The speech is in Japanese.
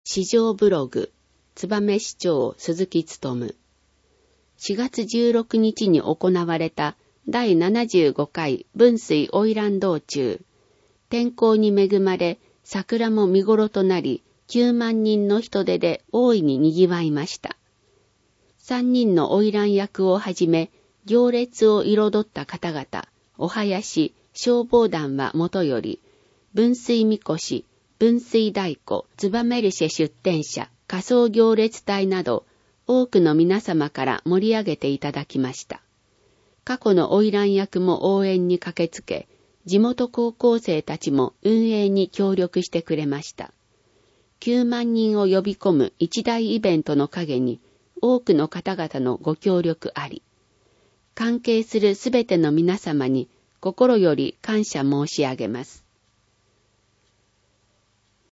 市場ブログ、燕市長鈴木勉。4月16日に行われた第75回分水花魁道中。天候に恵まれ、桜も見頃となり、9万人の人出で大いに賑わいました。3人の花魁役をはじめ、行列を彩った方々、お囃子、消防団はもとより、分水みこし、分水太鼓、ツバメルシェ出店者、仮装行列隊など、多くの皆様から盛り上げていただきました。過去の花魁役も応援に駆けつけ、地元高校生たちも運営に協力してくれました。9万人を呼び込む一大イベントの陰に、多くの方々のご協力あり、関係するすべての皆様に心より感謝申し上げます。